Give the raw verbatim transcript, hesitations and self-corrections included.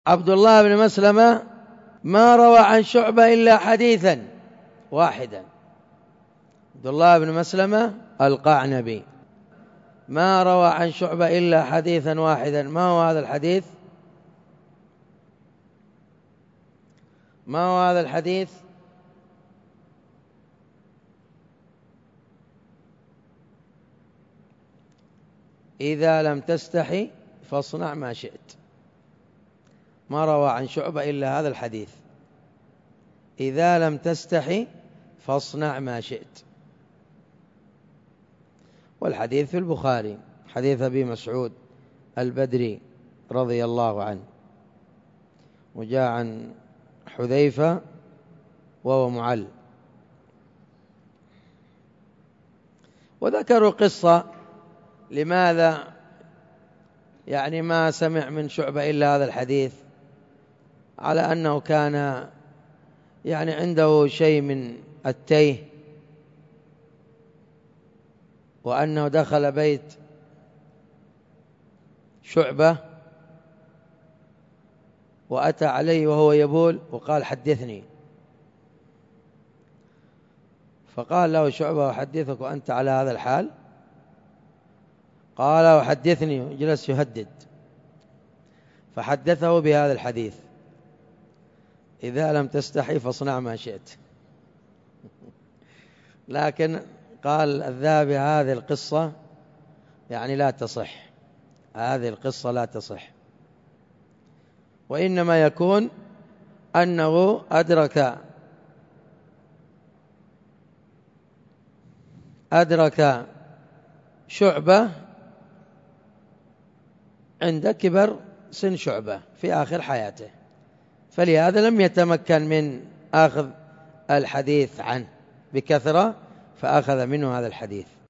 عبد الله بن مسلمة ما روى عن شعبة إلا حديثا واحدا. عبد الله بن مسلمة القعنبي ما روى عن شعبة إلا حديثا واحدا. ما هو هذا الحديث؟ ما هو هذا الحديث؟ إذا لم تستحي فاصنع ما شئت. ما روى عن شعبة إلا هذا الحديث: إذا لم تستحي فاصنع ما شئت. والحديث في البخاري، حديث أبي مسعود البدري رضي الله عنه، وجاء عن حذيفة وهو معل. وذكروا قصة لماذا يعني ما سمع من شعبة إلا هذا الحديث، على أنه كان يعني عنده شيء من التيه، وأنه دخل بيت شعبة وأتى عليه وهو يبول وقال: حدثني. فقال له شعبة: أحدثك وأنت على هذا الحال؟ قال: وحدثني، وجلس يهدد. فحدثه بهذا الحديث: إذا لم تستحي فاصنع ما شئت. لكن قال الذهبي: هذه القصة يعني لا تصح، هذه القصة لا تصح، وإنما يكون أنه أدرك أدرك شعبة عند كبر سن شعبة في آخر حياته، فلهذا لم يتمكن من أخذ الحديث عنه بكثرة، فأخذ منه هذا الحديث.